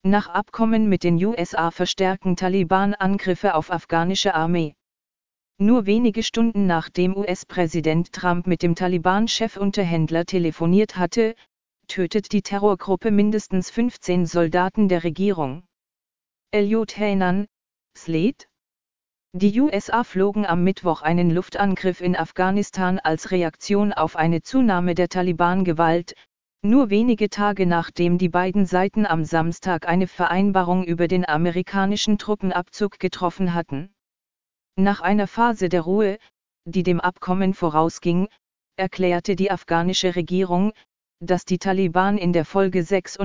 Nach Abkommen mit den USA verstärken Taliban-Angriffe auf afghanische Armee. Nur wenige Stunden nachdem US-Präsident Trump mit dem Taliban-Chefunterhändler telefoniert hatte, tötet die Terrorgruppe mindestens 15 Soldaten der Regierung. Eliot Hanan, Slate. Die USA flogen am Mittwoch einen Luftangriff in Afghanistan als Reaktion auf eine Zunahme der Taliban-Gewalt, nur wenige Tage nachdem die beiden Seiten am Samstag eine Vereinbarung über den amerikanischen Truppenabzug getroffen hatten. Nach einer Phase der Ruhe, die dem Abkommen vorausging, erklärte die afghanische Regierung, dass die Taliban in der Folge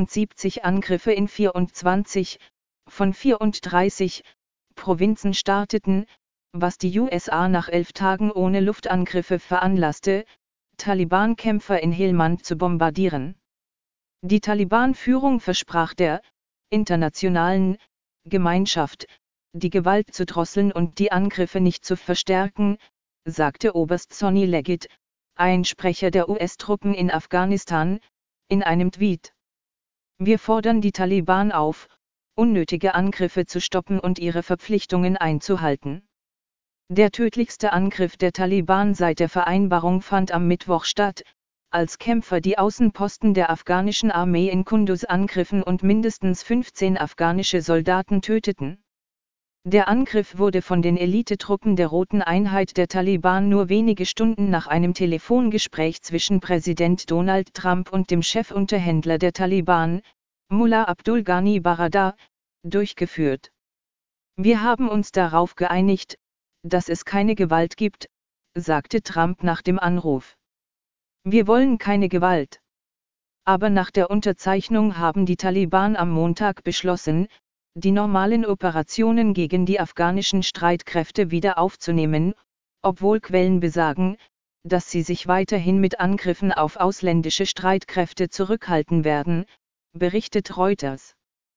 76 Angriffe in 24 von 34 Provinzen starteten, was die USA nach 11 Tagen ohne Luftangriffe veranlasste, Taliban-Kämpfer in Helmand zu bombardieren. Die Taliban-Führung versprach der internationalen Gemeinschaft, die Gewalt zu drosseln und die Angriffe nicht zu verstärken, sagte Oberst Sonny Leggett, ein Sprecher der US-Truppen in Afghanistan, in einem Tweet. Wir fordern die Taliban auf, unnötige Angriffe zu stoppen und ihre Verpflichtungen einzuhalten. Der tödlichste Angriff der Taliban seit der Vereinbarung fand am Mittwoch statt, als Kämpfer die Außenposten der afghanischen Armee in Kunduz angriffen und mindestens 15 afghanische Soldaten töteten. Der Angriff wurde von den Elitetruppen der Roten Einheit der Taliban nur wenige Stunden nach einem Telefongespräch zwischen Präsident Donald Trump und dem Chefunterhändler der Taliban, Mullah Abdul Ghani Baradar, durchgeführt. Wir haben uns darauf geeinigt, dass es keine Gewalt gibt, sagte Trump nach dem Anruf. Wir wollen keine Gewalt. Aber nach der Unterzeichnung haben die Taliban am Montag beschlossen, die normalen Operationen gegen die afghanischen Streitkräfte wieder aufzunehmen, obwohl Quellen besagen, dass sie sich weiterhin mit Angriffen auf ausländische Streitkräfte zurückhalten werden, berichtet Reuters.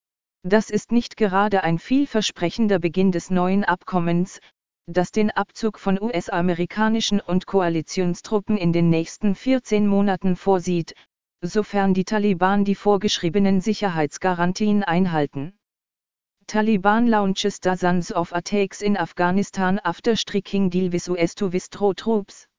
Das ist nicht gerade ein vielversprechender Beginn des neuen Abkommens, das den Abzug von US-amerikanischen und Koalitionstruppen in den nächsten 14 Monaten vorsieht, sofern die Taliban die vorgeschriebenen Sicherheitsgarantien einhalten. Taliban launches dozens of attacks in Afghanistan after striking deal with US to withdraw troops.